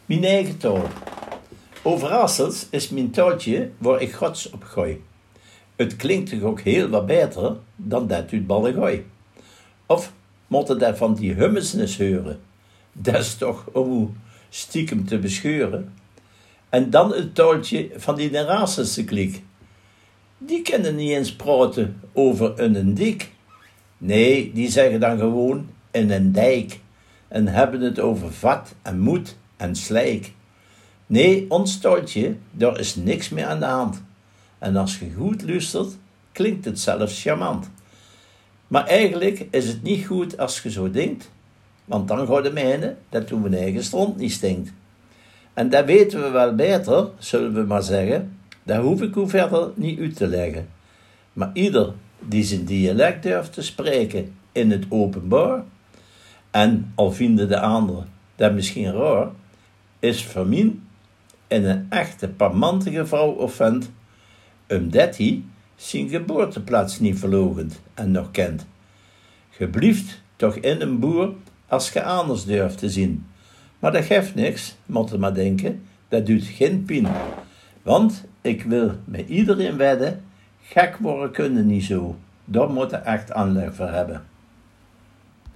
Mijn eigen taal. Overrassels is mijn taaltje waar ik gods op gooi. Het klinkt toch ook heel wat beter dan dat uit Ballegooi. Of moeten dat van die hummesnes horen? Dat is toch om u stiekem te bescheuren. En dan het taaltje van die Nerassense kliek. Die kunnen niet eens praten over een dik. Nee, die zeggen dan gewoon in een dijk. En hebben het over vat en moed en slijk. Nee, ons taaltje, daar is niks meer aan de hand. En als je goed luistert, klinkt het zelfs charmant. Maar eigenlijk is het niet goed als je zo denkt, want dan gaat de mijne dat uw eigen stront niet stinkt. En dat weten we wel beter, zullen we maar zeggen. Dat hoef ik u verder niet uit te leggen. Maar ieder die zijn dialect durft te spreken in het openbaar, en al vinden de anderen dat misschien raar, is voor mij in een echte parmantige vrouw of vent, omdat hij zijn geboorteplaats niet verloochent en nog kent. Geblieft toch in een boer als ge anders durft te zien. Maar dat geeft niks, moet er maar denken, dat doet geen pijn. Want ik wil met iedereen wedden, gek worden kunnen niet zo. Daar moet je echt aanleg voor hebben.